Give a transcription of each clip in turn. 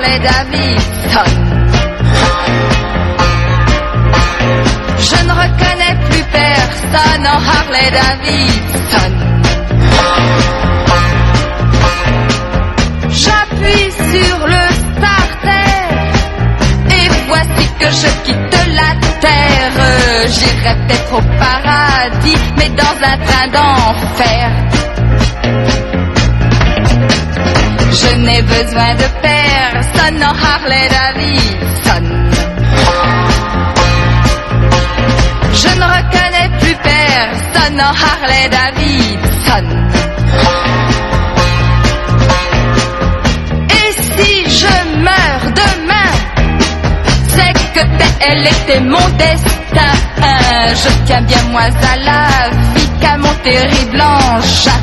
Harley Davidson. Je ne reconnais plus personne en Harley Davidson. J'appuie sur le starter et voici que je quitte la terre. J'irai peut-être au paradis, mais dans un train d'enfer. Je n'ai besoin de personne en Harley Davidson. Je ne reconnais plus personne en Harley Davidson. Et si je meurs demain, c'est que elle était mon destin. Je tiens bien moins à la vie qu'à mon terrible engin.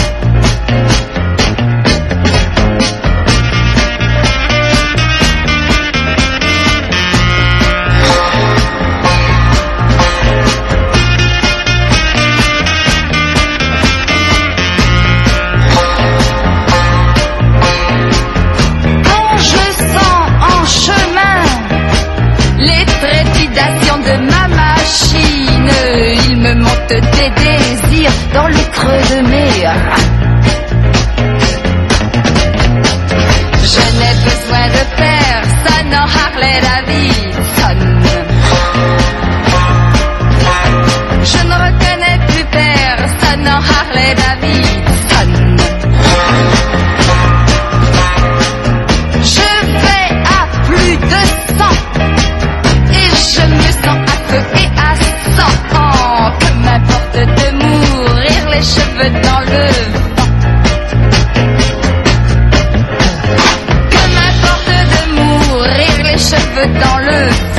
De ma machine, il me monte des désirs dans le creux de mes reins. Je n'ai besoin de personne en Harley Davidson. Je ne reconnais plus personne en Harley Davidson. Je vais à plus de 100. Je me sens à feu et à sang. Que m'importe de mourir les cheveux dans le vent. Que m'importe de mourir les cheveux dans le vent.